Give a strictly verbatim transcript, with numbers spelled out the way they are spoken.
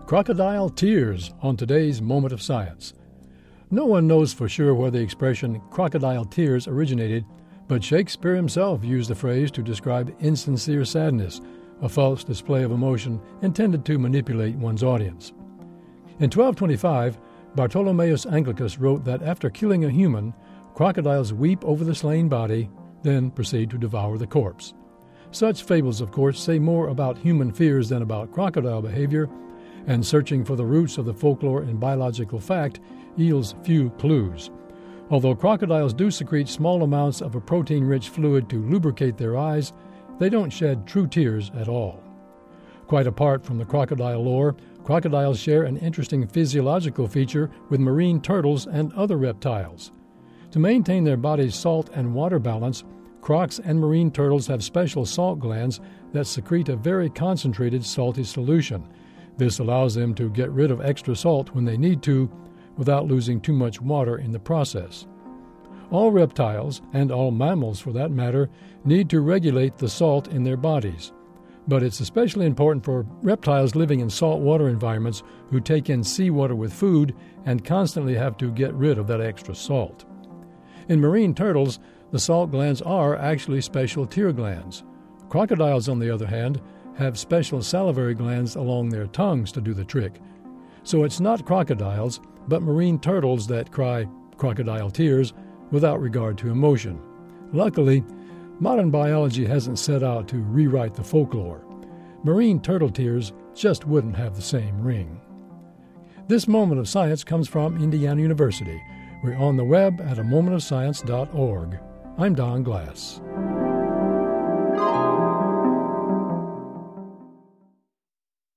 Crocodile tears on today's Moment of Science. No one knows for sure where the expression crocodile tears originated, but Shakespeare himself used the phrase to describe insincere sadness, a false display of emotion intended to manipulate one's audience. In twelve twenty-five, Bartholomeus Anglicus wrote that after killing a human, crocodiles weep over the slain body, then proceed to devour the corpse. Such fables, of course, say more about human fears than about crocodile behavior, and searching for the roots of the folklore in biological fact yields few clues. Although crocodiles do secrete small amounts of a protein-rich fluid to lubricate their eyes, they don't shed true tears at all. Quite apart from the crocodile lore, crocodiles share an interesting physiological feature with marine turtles and other reptiles. To maintain their body's salt and water balance, crocs and marine turtles have special salt glands that secrete a very concentrated salty solution. This allows them to get rid of extra salt when they need to, without losing too much water in the process. All reptiles, and all mammals for that matter, need to regulate the salt in their bodies. But it's especially important for reptiles living in saltwater environments who take in seawater with food and constantly have to get rid of that extra salt. In marine turtles, the salt glands are actually special tear glands. Crocodiles, on the other hand, have special salivary glands along their tongues to do the trick. So it's not crocodiles, but marine turtles that cry crocodile tears without regard to emotion. Luckily, modern biology hasn't set out to rewrite the folklore. Marine turtle tears just wouldn't have the same ring. This Moment of Science comes from Indiana University. We're on the web at a moment of science dot org. I'm Don Glass.